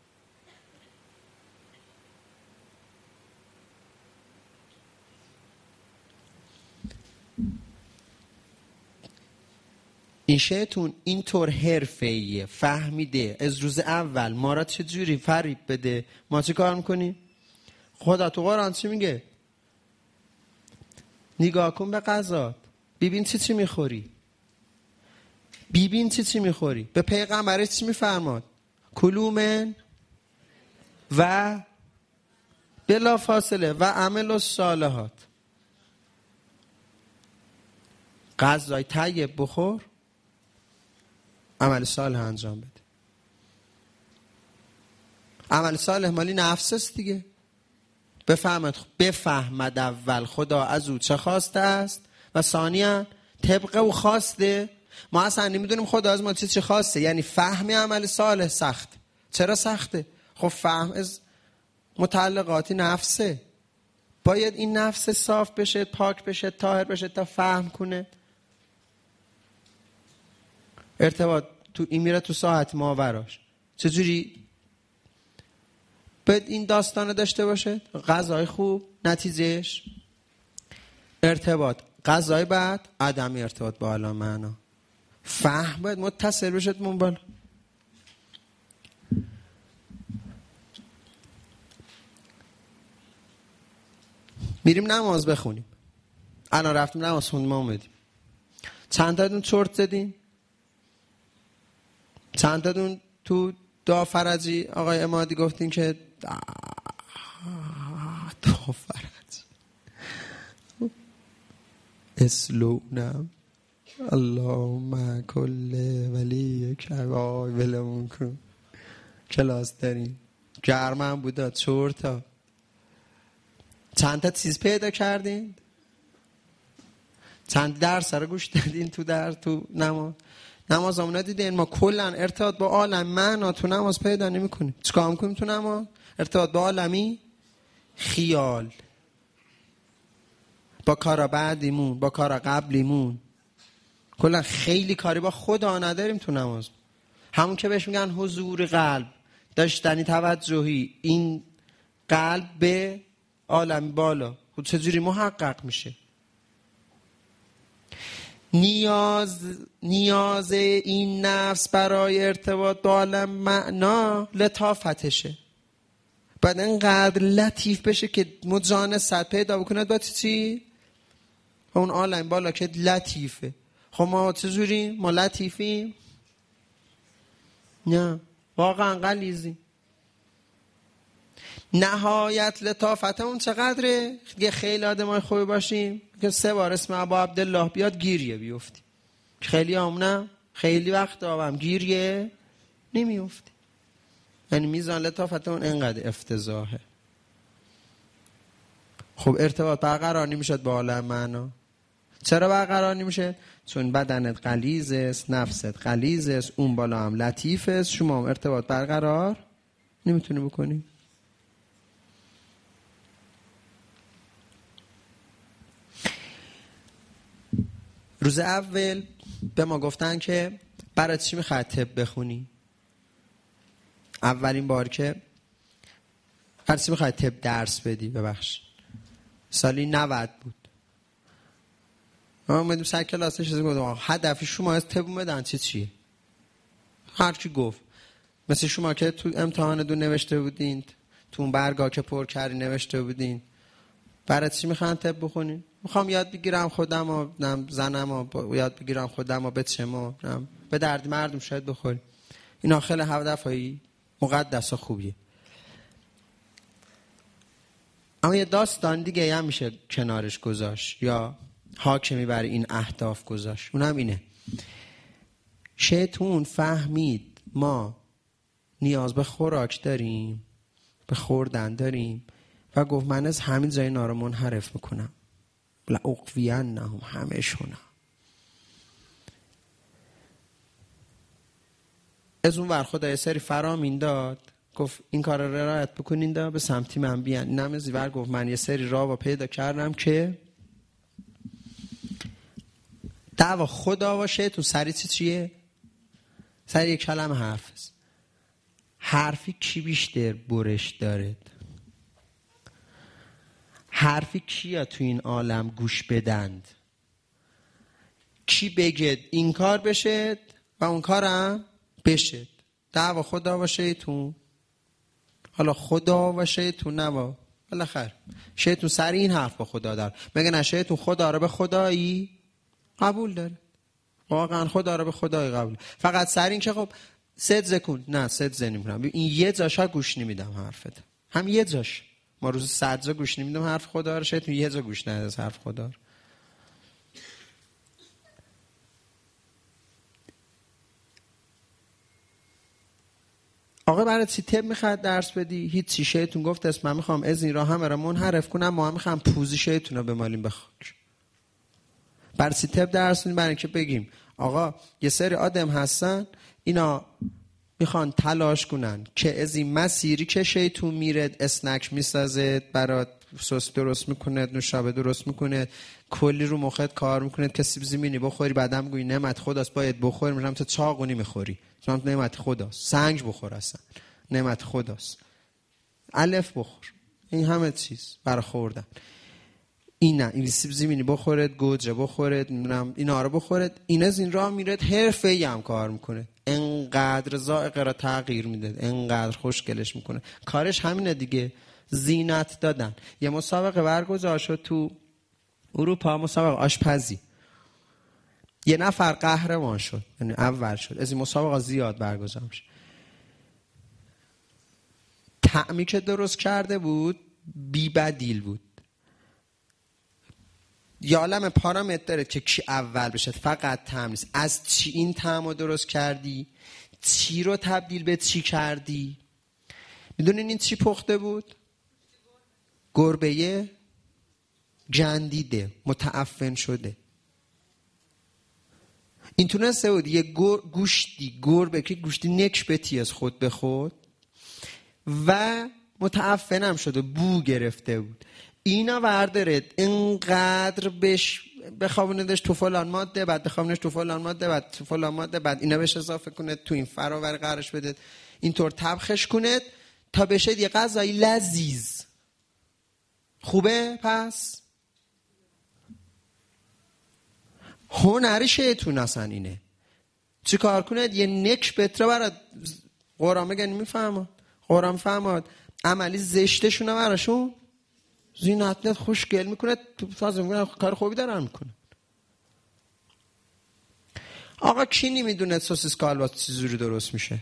این شیطون اینطور حرفه‌ایه، فهمیده از روز اول ما را چجوری فریب بده. ما چی کار میکنیم؟ خدا تو قرآن چی میگه؟ نگاه کن به غذات، ببین چی میخوری. ببین چی میخوری. به پیغمبرش چی میفرماد؟ کلوا من و بلا فاصله و عمل الصالحات. غذای طیب بخور، عمل صالح انجام بده. عمل صالح مالی نفس است دیگه. بفهمد اول خدا از او چه خواسته است و ثانیاً طبق او خواسته. ما اصلا نمیدونیم خدا از ما چه خواسته. یعنی فهم عمل صالح سخت. چرا سخته؟ خب فهم از متعلقات نفسه. باید این نفس صاف بشه، پاک بشه، طاهر بشه تا فهم کنه. ارتباط تو این میره تو ساعت ماوراش. چجوری باید این داستان داشته باشه؟ غذای خوب نتیجهش ارتباط، غذای بعد عدم ارتباط با اعلی معنا. فهم باید متصل بشه منبال. میریم نماز بخونیم. الان رفتیم نماز خوندیم اومدیم. چند تاتون چرت زدین؟ چند تاتون تو دعا فرجی آقای امادی گفتین که دعا فرج اسلونم اللهم کل ولی کبای ولمون کن. کلاس داریم گرمم بودا چرتا. چند تا چیز پیدا کردین؟ چند درس رو گوش دادین تو نماز آمونه دیدین؟ ما کلا ارتباط با عالم معنا تو نماز پیدا نمی کنیم. چیکار میکنیم تو نماز؟ ارتباط با عالمی خیال، با کارا بعدیمون، با کارا قبلیمون، کلا خیلی کاری با خدا نداریم تو نماز. همون که بهش میگن حضور قلب، داشتنی توجهی. این قلب به عالم بالا خود چجوری محقق میشه؟ نیاز این نفس برای ارتباط با عالم معنا لطافتشه. باید اینقدر لطیف بشه که مجانست پیدا بکنه با چی؟ اون عالم بالا که لطیفه. خب ما چجوری؟ ما لطیفیم؟ نه، واقعا غلیظیم. نهایت لطافت اون چقدره؟ یه خیلی آدمای خوبی باشیم که 3 بار اسم ابا عبدالله بیاد گیریه بیفتیم. خیلی نه، خیلی وقت هم گیریه نمیفتیم. یعنی میزان لطافت اون اینقدر افتضاحه. خب ارتباط برقرار نمیشد با عالم معنا. چرا برقرار نمیشه؟ چون بدنت غلیظ است، نفست غلیظ است، اون بالا هم لطیف است، شما هم ارتباط برقرار نمیتونی بکنی. روز اول به ما گفتن که برای چی میخوای طب بخونی؟ اولین بار که برای چی میخوای طب درس بدی؟ ببخش سالی 90 بود. ما اومدیم سر کلاسش گفتم هدف شما از طب بدن چیه؟ هر کی گفت. مثل شما که تو امتحان دو نوشته بودین، تو اون برگاه که پر کردی نوشته بودین برای چی میخوان طب بخونین؟ میخوام یاد بگیرم خودم و زنم و یاد بگیرم خودم و بچم و به درد مردم شاید بخوریم. اینا خیلی هدفایی مقدس و خوبیه. اما یه داستان دیگه هم میشه کنارش گذاشت یا حاکمی بر این اهداف گذاشت. اون هم اینه: شیطون فهمید ما نیاز به خوراک داریم، به خوردن داریم و گفت من از همین جای اینا رو منحرف میکنم. لأغوینهم همشون. از اون ور خدا یه سری فرامین داد، گفت این کار رو رعایت بکنین دا به سمتی من بیان. اینم از این ور گفت من یه سری راه پیدا کردم که دعوا خدا باشه تو سری چیه؟ سری یک کلمه حرف است. حرفی کی بیشتر برش داره؟ حرفی کیا تو این عالم گوش بدند؟ کی بگه این کار بشه و اون کارم بشه؟ دعوا خدا و شیطون. حالا خدا و شیطون نوا بالاخره شیطون سری این حرف با خدا داره. مگه نه شیطون خدا رو به خدایی قبول داره؟ واقعا خدا رو به خدایی قبول. فقط سر این که خب سدز کن. نه سدز نمیکنم. این یه جاشا گوش نمیدم حرفت. هم یه جاش. ما روز 100 جا گوش نمیدم حرف خدا رو، شاید یه جا گوش نده از حرف خدا رو. آقا برای چی تب میخواد درس بدی؟ هیچ شیطون گفت است من میخوام از این راه همه را منحرف کنم، ما هم میخوام پوزی شیطون رو بمالیم به خاک. برای چی تب درس بدیم؟ برای اینکه بگیم آقا یه سری آدم هستن اینا میخوان تلاش کنن که از این مسیری که شیطون میره، اسنک میسازه برات، سس درست میکنه، نوشابه درست میکنه، کلی رو مخت کار میکنه که سیب زمینی بخوری بعدم گویی نعمت خداست باید بخوری، میگم تو چاقونی میخوری، چون نعمت خداست. سنگ بخور اصلا، نعمت خداست. الف بخور. این همه چیز برای خوردن. این نه، این سیب زمینی بخورد، گوجه بخورد، اینا رو بخورد. این از این راه میره حرفه‌ای هم کار میکنه، انقدر ذائقه را تغییر میده، انقدر خوشگلش میکنه. کارش همینه دیگه، زینت دادن. یه مسابقه برگزار شد تو اروپا، مسابقه آشپزی. یه نفر قهرمان شد، یعنی اول شد. از این مسابقه زیاد برگزار میشه. طعمی که درست کرده بود بی بدیل بود. یه عالم پارامتر داره که کی اول بشه، فقط طعم نیست. از چی این طعم رو درست کردی، چی رو تبدیل به چی کردی. میدونین این چی پخته بود؟ گربه جندیده، متعفن شده. این تونسته بود یه گوشتی گربه که گوشتی نکبتی از خود به خود و متعفنم شده، بو گرفته بود. اینا وردارد اینقدر بخوابوندش تو فلان ماده، بعد بخوابونش تو فلان ماده، بعد تو فلان ماده، بعد اینا بهش اضافه کنه، تو این فراور قرارش بده، اینطور طبخش کنه تا بشه یه غذای لذیذ. خوبه؟ پس هنری شیطون اصلا اینه. چی کار کنه؟ یه نک بتره برای قرآن بگن میفهمد، قرآن فهمد عملی زشتشونه براشون زینت خوشگل میکنه، تازه میکنه کار خوبی دارن میکنه. آقا کی نمیدونه سوسیس کالباس چجوری درست میشه؟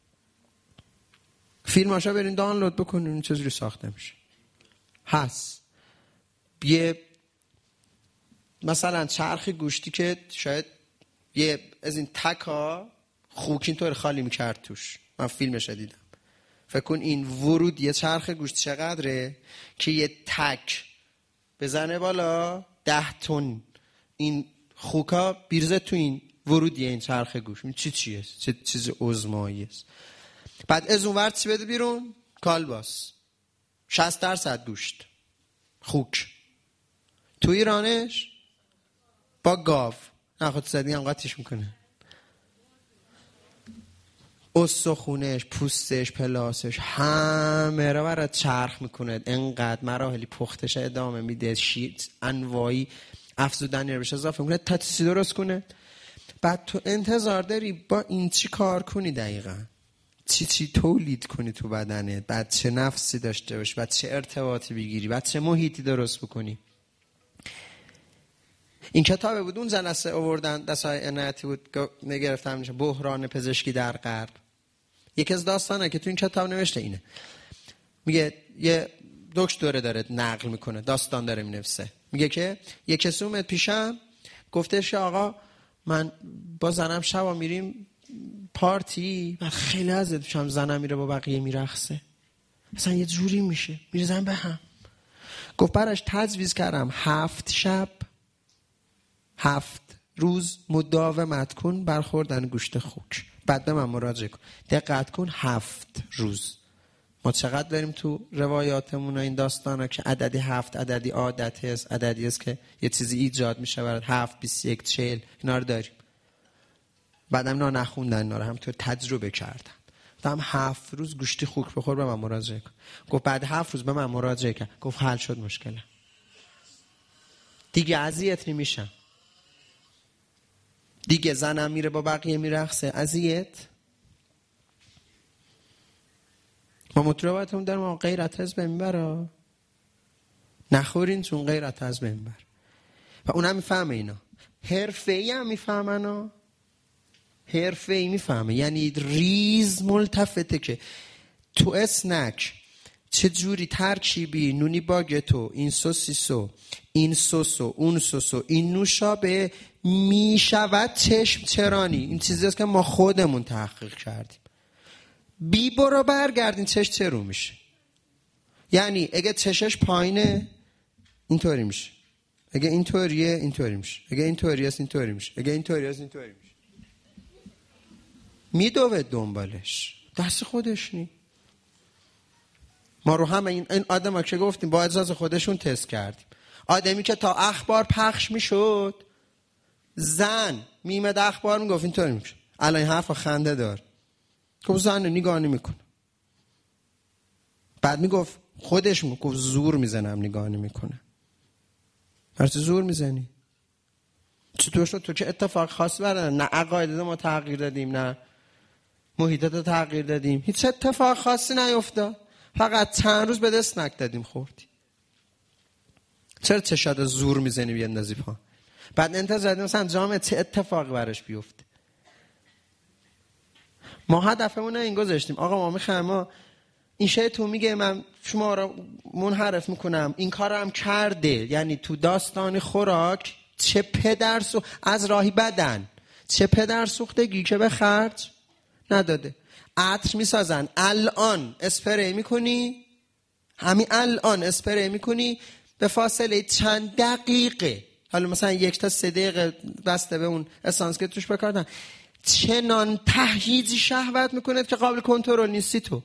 فیلماشو برین دانلود بکنین چجوری ساخته میشه. هست یه مثلا چرخ گوشتی که شاید یه از این تکا خوک اینطور خالی میکرد توش، من فیلمش دیدم. فکر کن این ورود یه چرخ گوشت چقدره که یه تک بزنه بالا 10 تن این خوکا بیرزه تو این ورودی این چرخ گوشت. این چیه؟ چه چیز عظمایی است. بعد از اون ور چی بده بیرون؟ کالباس 60% گوشت خوک. تو ایرانش با گاو نه خود زدی هم قاطیش میکنه، استخونش، پوستش، پلاسش همه را برای چرخ میکنه، انقدر مراحلی پختش ادامه میده، انواعی افزودنی رو بهش اضافه میکنه تا چیزی درست کنه. بعد تو انتظار داری با این چی کار کنی دقیقا؟ چی تولید کنی تو بدنت، بعد چه نفسی داشته باشی، بعد چه ارتباطی بگیری، بعد چه محیطی درست بکنی. این کتابه بود اون جلسه آوردن دستای عنایتی بود نگرفتم میشه بحران پزشکی در غرب. یکی از داستانه که تو این کتاب نوشته اینه، میگه یه دکتر داره نقل میکنه، داستان داره مینویسه، میگه که یه کسی اومد پیشم گفتش آقا من با زنم شبا میریم پارتی و خیلی ازشم زنم میره با بقیه میرقصه، مثلا یه جوری میشه میرزن به هم. گفت براش تجویز کردم 7 شب 7 روز مداومت کن برخوردن گوشت خوک، بعد به من مراجعه کن. دقت کن 7 روز. ما چقدر داریم تو روایاتمون این داستانا که عددی 7 عددی عادت است، عددی است که یه چیزی ایجاد میشه برات 7 21 40 اینا رو داریم. بعدم اینا نخوندن، اینا رو هم تو تجربه کردن. گفتم 7 روز گوشت خوک بخور به من مراجعه کن. گفت بعد 7 روز به من مراجعه کرد، گفت حل شد مشکلم، دیگه اذیت نمیشم، دیگه زنم میره با بقیه میرقصه اذیت. ما مطلوباتمون در ما غیرت از بین بره، نخورین چون غیرت از بین بر. و اونم میفهمه اینا، حرفه‌ای هم میفهمن، حرفه‌ای میفهمه، یعنی ریز ملتفته که تو اسنک چه جوری ترکیبی نونی باگتو، این سوسیسو، این سوسو، اون سوسو، این نوشابه میشود چشم چرانی. این چیزی است که ما خودمون تحقیق کردیم. بی برو برگردین چش چرو میشه. یعنی اگه چشش پایینه اینطوری میشه، اگه اینطوریه اینطوری میشه، اگه اینطوری است اینطوری میشه، اگه اینطوری است اینطوری میشه. میدوه دنبالش، دست خودش نی. ما رو همه این آدم که گفتیم با اجازه خودشون تست کردیم. آدمی که تا اخبار پخش میشد زن میمد اخبار میگفت اینطوری میشه. الان این حرفا خنده دار. خب زن نگاه نمیکنه. بعد میگفت خودش میگفت زور میزنم نگاه نمیکنه. هرچی زور میزنی چطور شد؟ تو چه اتفاق خاصی برای نه عقاید ما تغییر دادیم، نه محیطات تغییر دادیم، هیچ اتفاق خاصی نیفتاد، فقط چند روز به دست نک دادیم خوردیم. چرا چشات زور میزنی بیاندازی پا؟ بعد انتظار دادیم مثلا جامعه چه اتفاقی براش بیفته. ما هدفمون این گذاشتیم آقا ما میخوایم ما این شیطون میگه من شما را منحرف میکنم، این کارم کرده. یعنی تو داستان خوراک چه پدر از راهی بدن، چه پدر سوختگی که به خرج نداده. عطر میسازن، الان اسپری میکنی، همین الان اسپری میکنی، به فاصله چند دقیقه، حالا مثلا 1 تا 3 دقیقه بسته به اون اسانس که توش بکردن، چنان تهییج شهوت میکنه که قابل کنترل نیستی تو.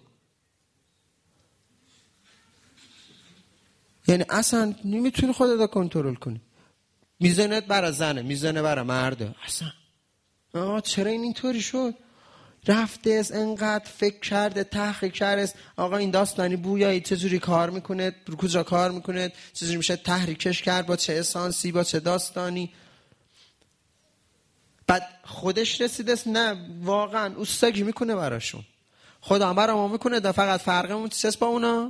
یعنی اصلا نمیتونی خودت رو کنترل کنی. میزنت برای زنه، میزنه برای مرده. اصلا چرا اینطوری شد؟ رفته است انقدر فکر کرده، تحقیق کرده است آقا این داستانی بویایی چجوری کار میکنه، رو کجا کار میکنه، چجوری میشه تحریکش کرد، با چه اسانسی، با چه داستانی. بعد خودش رسیده است نه واقعا اوستگی میکنه براشون. خدا هم برامون میکنه، دا فقط فرقمون چیست با اونا؟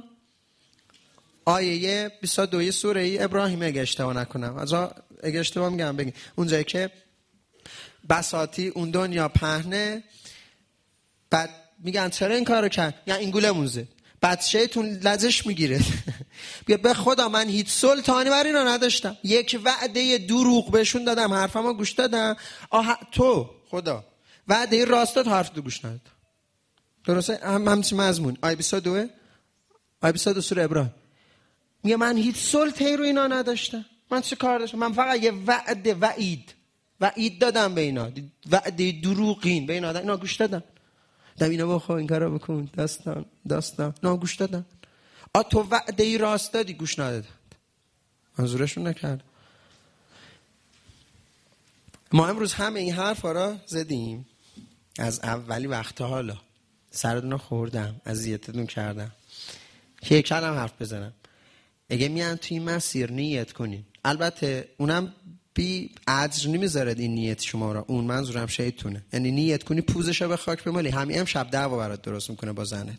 آیه 22 سوره ابراهیم اگه اشتباه نکنم، اگه اشتباه میگم بگیم، اونجایی که بساطی اون دنیا پهنه، بعد میگن چرا این کارو کرد؟ یا این گوله موزه. بعد شیطون لجش میگیره بیا به خدا من هیچ سلطانی بر اینا نداشتم، یک وعده دروغ بهشون دادم، حرفمو گوش دادم، تو خدا وعده راستت حرف تو گوش نداد. درسته؟ همچین مضمون آیه 22 آیه 22 سوره ابراهیم میگه من هیچ سلطه‌ای رو اینا نداشتم. من چه کار داشتم؟ من فقط یه وعده وعید دادم به اینا، وعده دروغین به اینا گوش دادم. دم اینا بخوا این کارو بکن، داستان نه گوش دادن. تو وعده ای راست دادی گوش ندادن، منظورشون نکرد. ما امروز همه این حرفا را زدیم از اولی وقتا، حالا سرتون رو خوردم، اذیتتون کردم که یک کلم حرف بزنم. اگه میان توی این مسیر نیت کنین، البته اونم بی اجر نمیذارد این نیت شما را، اون منظورم شیطونه. یعنی نیت کنی پوزشو به خاک بمالی، همین امشب دعوا برات درست میکنه با زنت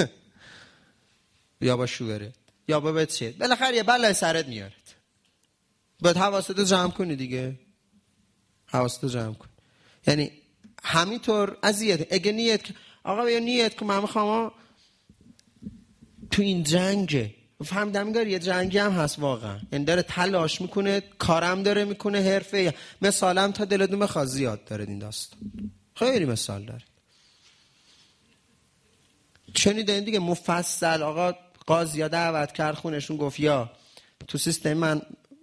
یا با شوهرت یا با بچه‌ت، بالاخره یه بلای سرت میارد. باید حواستو جمع کنی دیگه، حواستو جمع کن. یعنی همینطور اذیت. اگه نیت آقا یا نیت که من میخوام تو این جنگه، فهمیدم انگار یه جنگی هم هست واقعا، یعنی داره تلاش میکنه، کارم داره میکنه، حرفه. مثالم تا دلتون بخواد زیاد داره این داستان، خیلی مثال داره. شنیدین دیگه مفصل آقا قاضی دعوت کرد خونشون، گفت یا تو سیستم من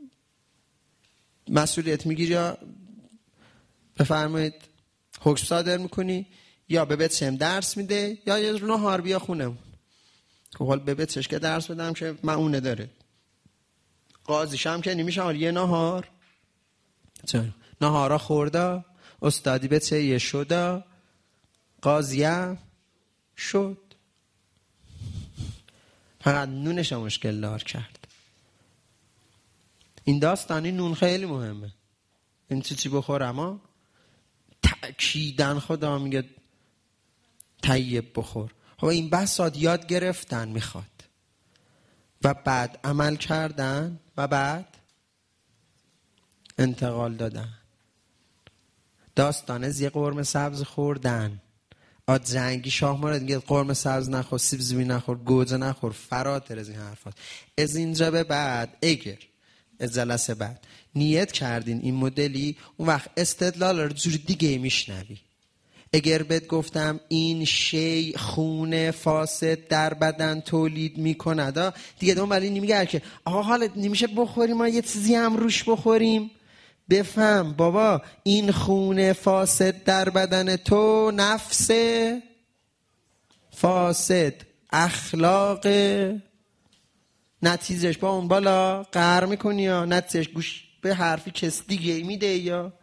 مسئولیت میگیری یا بفرمایید حکم صادر میکنی، یا به بچه‌م درس میده یا یه نهار بیا خونم. خب حال به بچه‌ش که درس بدم که معونه داره، قاضیش هم که نمیشه یه نهار نهارا خورده، استادی بچه یه شده، قاضیه شد، فقط نونش مشکل دار کرد. این داستانی نون خیلی مهمه. این چی بخور، اما تأکیدن خدا میگه طیب بخور. خب این بساط یاد گرفتن میخواد و بعد عمل کردن و بعد انتقال دادن. داستان از یه قرمه سبز خوردن، آدرنگی شاه مراد میگه قرمه سبز نخور، سیب زمینی نخور، گوجه نخور، فراتر از این حرفات. از اینجا به بعد اگر از جلسه بعد نیت کردین این مدلی، اون وقت استدلال رو جور دیگه میشنوی. اگر بهت گفتم این شی خون فاسد در بدن تولید میکنه، دیگه اون ولی نمیگه که آقا حالا نمیشه بخوریم ما یه چیزی هم روش بخوریم. بفهم بابا این خون فاسد در بدن تو نفس فاسد، اخلاق، نتیجهش با اون بالا قهر میکنی یا نتیجهش گوش به حرفی کس دیگه میده. یا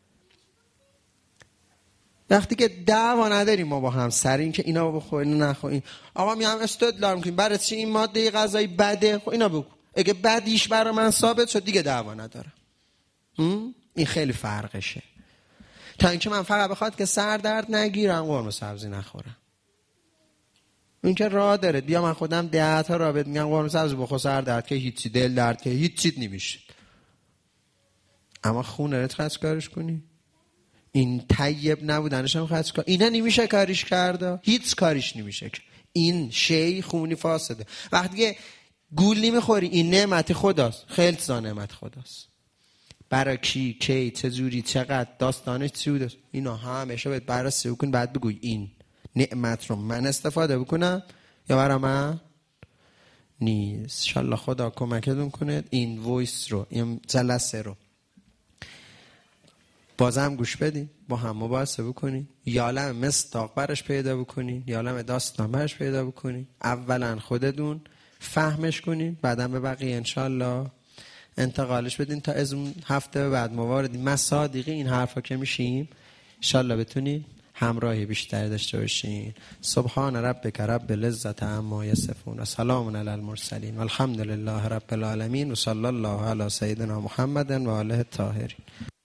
وقتی که دعوا نداریم ما با هم سر این که اینا بخورین نخورین، آقا میام استدلال میکنیم برای چی این ماده غذایی بده، خب اینا بگو، اگه بدیش برای من ثابت شد دیگه دعوا ندارم. این خیلی فرقشه تا اینکه من فقط بخواد که سر درد نگیرم قرمه سبزی نخورم. این که راه داره، بیا من خودم 10 تا راه بهت میگم قرمه سبزی بخور سر درد که هیچی، دل درد که هیچی نمیشه. اما خونه رو خرج کارش کنی، این طیب نبودنش هم خرج کار، اینا نمیشه کاریش کرده، هیچ کاریش نمیشه. این شی خونی فاسده. وقتی که گول نمیخوری این نعمت خداست، خیلی نعمت خداست. برای کی چجوری چقدر داستانش چی بوده، اینا همشه باید بررسی بکن، بعد بگوی این نعمت رو من استفاده بکنم یا برای من نیست. انشالله خدا کمکتون کنه این وایس رو، این جلسه رو بازم گوش بدین، با هم مباحثه بکنین، یا علم مصداق برش پیدا بکنین، یا علم داستان برش پیدا بکنین. اولا خودتون فهمش کنین، بعدم به بقیه انشالله انتقالش بدین تا از اون هفته بعد موارد مصادیقی این حرفا که میشیم انشالله بتونین همراهی بیشتری داشته باشین. سبحان ربک رب العزة عما یصفون و سلام علی المرسلین و الحمد لله رب العالمین و صلی الله علی سیدنا محمد و آله الطاهرین.